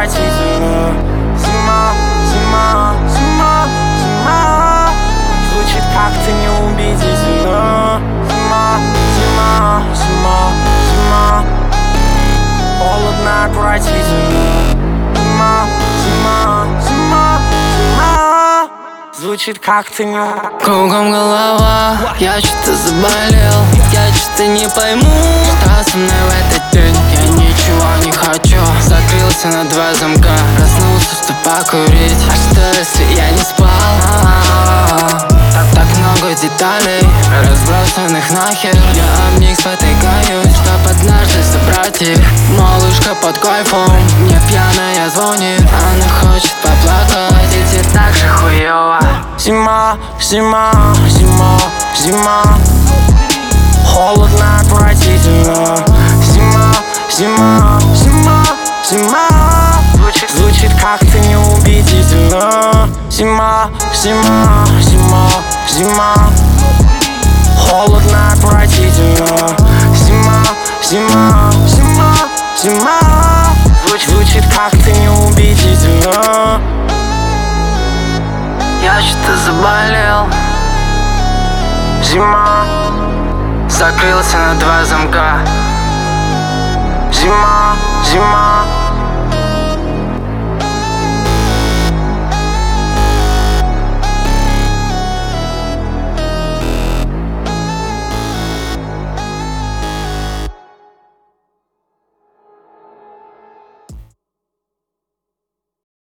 отвратительно. Зима, зима, зима, зима. Звучит как-то неубедительно. Зима, зима, зима, зима. Холодно, отвратительно. Зима, зима, зима, зима. Звучит как-то не... Кругом голова, я что-то заболел. Я что-то не пойму, что со мной в этот день. Я ничего не хочу. Закрылся на 2 замка, проснулся, чтобы покурить. А что если я не спал? Так много деталей, разбросанных нахер. Я об них спотыкаюсь, чтоб однажды собрать их. Малышка под кайфом, мне пьяная звонит. Она хочет поплакать, и тебе так же хуёво. Зима, зима, зима, зима. Холодно, отвратительно. Зима, зима, зима, зима. Звучит как-то неубедительно. Зима, зима, зима, зима. Холодно, отвратительно. Зима, зима, зима, зима. Звучит как-то неубедительно. Я что-то заболел. Зима, Закрылся на 2 замка. зима, зима.